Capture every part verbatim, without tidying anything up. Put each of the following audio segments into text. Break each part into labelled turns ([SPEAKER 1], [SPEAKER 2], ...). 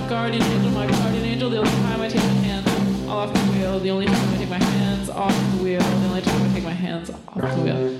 [SPEAKER 1] guardian angel, my guardian angel. The only time I take my hands off the wheel, the only time I take my hands off the wheel, the only time I take my hands off the wheel.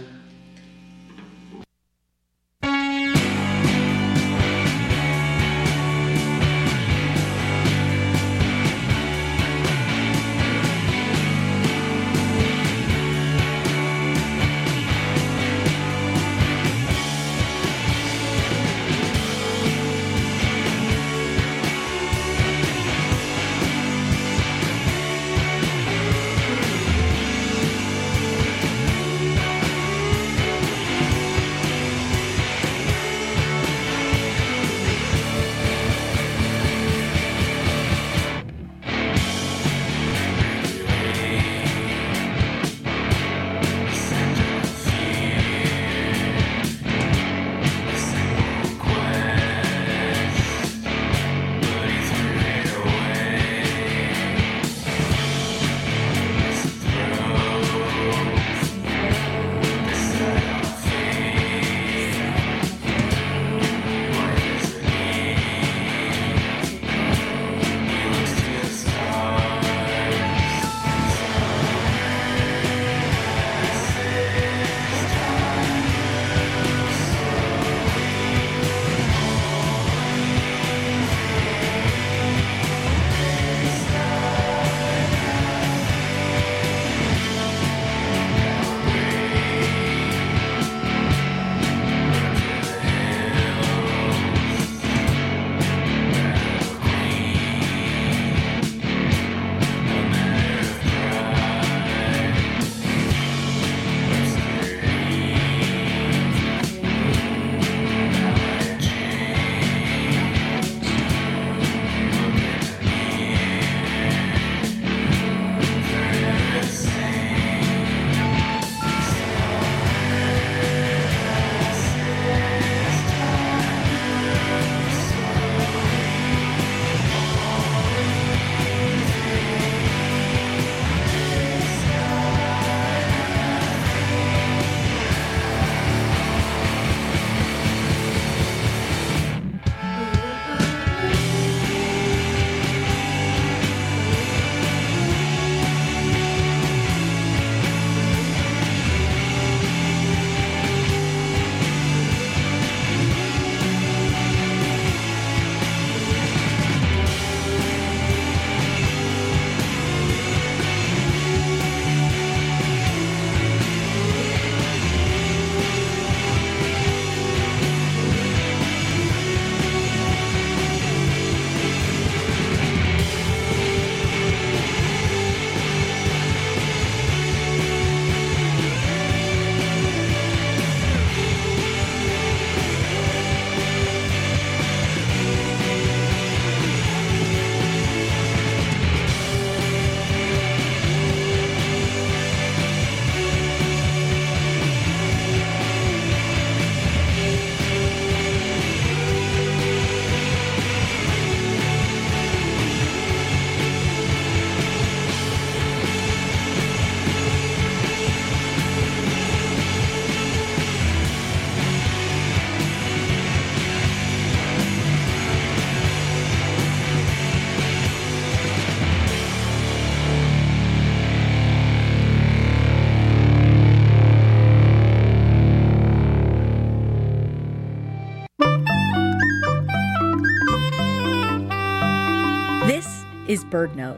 [SPEAKER 2] is BirdNote.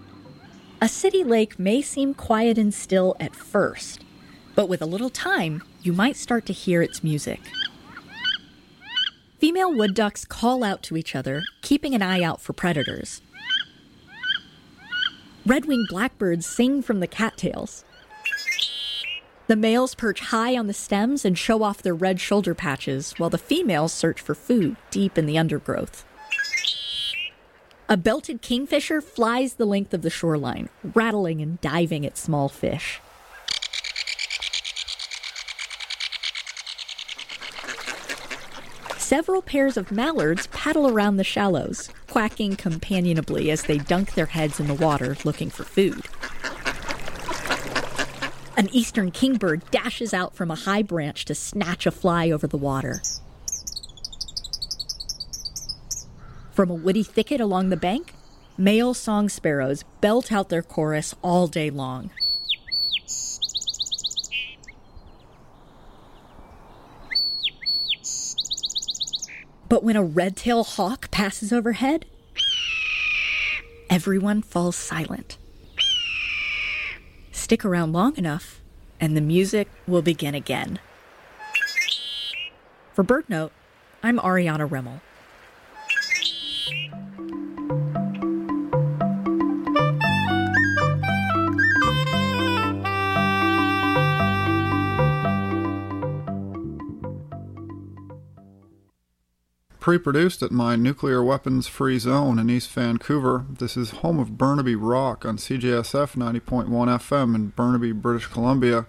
[SPEAKER 2] A city lake may seem quiet and still at first, but with a little time, you might start to hear its music. Female wood ducks call out to each other, keeping an eye out for predators. Red-winged blackbirds sing from the cattails. The males perch high on the stems and show off their red shoulder patches, while the females search for food deep in the undergrowth. A belted kingfisher flies the length of the shoreline, rattling and diving at small fish. Several pairs of mallards paddle around the shallows, quacking companionably as they dunk their heads in the water looking for food. An eastern kingbird dashes out from a high branch to snatch a fly over the water. From a woody thicket along the bank, male song sparrows belt out their chorus all day long. But when a red-tailed hawk passes overhead, everyone falls silent. Stick around long enough, and the music will begin again. For BirdNote, I'm Ariana Remmel.
[SPEAKER 3] Pre-produced at my nuclear weapons-free zone in East Vancouver, this is home of Burnaby Rock on C J S F ninety point one F M in Burnaby, British Columbia.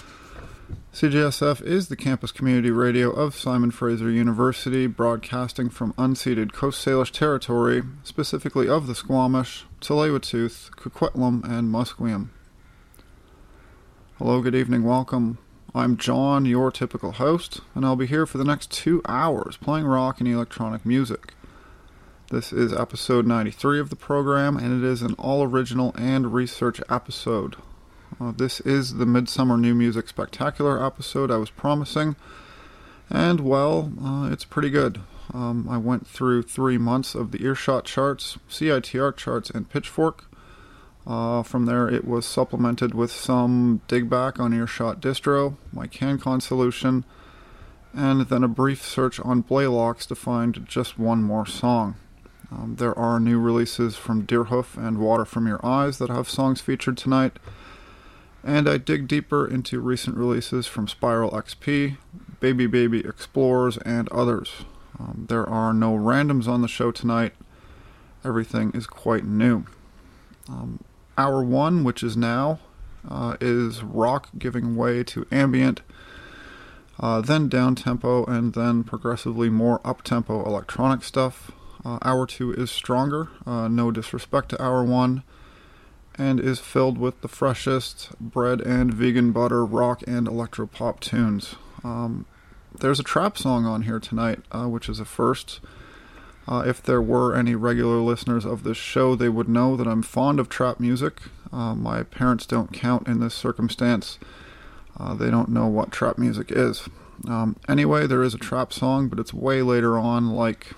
[SPEAKER 3] C J S F is the campus community radio of Simon Fraser University, broadcasting from unceded Coast Salish territory, specifically of the Squamish, Tsleil-Waututh, Coquitlam, and Musqueam. Hello, good evening, welcome. I'm John, your typical host, and I'll be here for the next two hours playing rock and electronic music. This is episode ninety-three of the program, and it is an all-original and research episode. Uh, this is the Midsummer New Music Spectacular episode I was promising, and, well, uh, it's pretty good. Um, I went through three months of the Earshot charts, C I T R charts, and Pitchfork. Uh, from there, it was supplemented with some dig back on Earshot Distro, my CanCon solution, and then a brief search on Blaylocks to find just one more song. Um, there are new releases from Deerhoof and Water From Your Eyes that have songs featured tonight, and I dig deeper into recent releases from Spiral X P, Baby Baby Explorers, and others. Um, there are no randoms on the show tonight. Everything is quite new. Um, Hour one, which is now, uh, is rock giving way to ambient, uh, then down-tempo, and then progressively more up-tempo electronic stuff. Uh, hour two is stronger, uh, no disrespect to hour one, and is filled with the freshest bread and vegan butter rock and electropop tunes. Um, there's a trap song on here tonight, uh, which is a first. Uh, if there were any regular listeners of this show, they would know that I'm fond of trap music. Uh, my parents don't count in this circumstance. Uh, they don't know what trap music is. Um, anyway, there is a trap song, but it's way later on, like,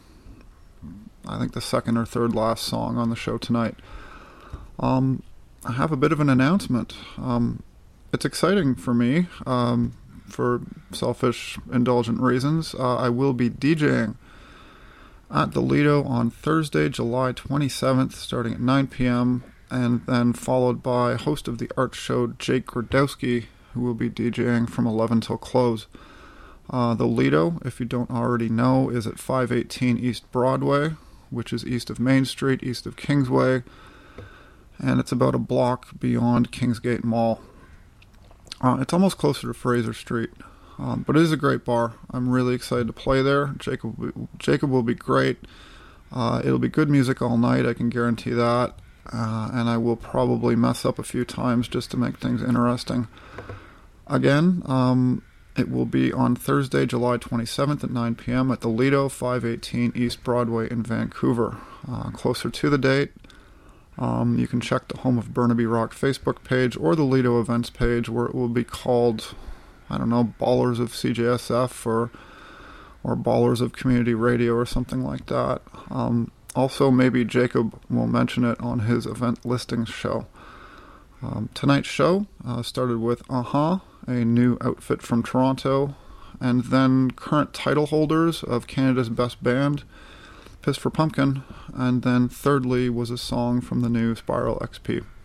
[SPEAKER 3] I think the second or third last song on the show tonight. Um, I have a bit of an announcement. Um, it's exciting for me, um, for selfish, indulgent reasons. Uh, I will be DJing at the Lido on Thursday, July twenty-seventh, starting at nine p.m., and then followed by host of the art show, Jake Grodowski, who will be DJing from eleven till close. Uh, the Lido, if you don't already know, is at five eighteen East Broadway, which is east of Main Street, east of Kingsway, and it's about a block beyond Kingsgate Mall. Uh, it's almost closer to Fraser Street. Um, but it is a great bar. I'm really excited to play there. Jacob will be, Jacob will be great. Uh, it'll be good music all night, I can guarantee that. Uh, and I will probably mess up a few times just to make things interesting. Again, um, it will be on Thursday, July twenty-seventh at nine p.m. at the Lido, five eighteen East Broadway in Vancouver. Uh, closer to the date, um, you can check the Home of Burnaby Rock Facebook page or the Lido events page, where it will be called, I don't know, Ballers of C J S F or or Ballers of Community Radio or something like that. Um, also, maybe Jacob will mention it on his event listings show. Um, tonight's show uh, started with Uh-huh, a new outfit from Toronto, and then current title holders of Canada's Best Band, Piss for Pumpkin, and then thirdly was a song from the new Spiral X P.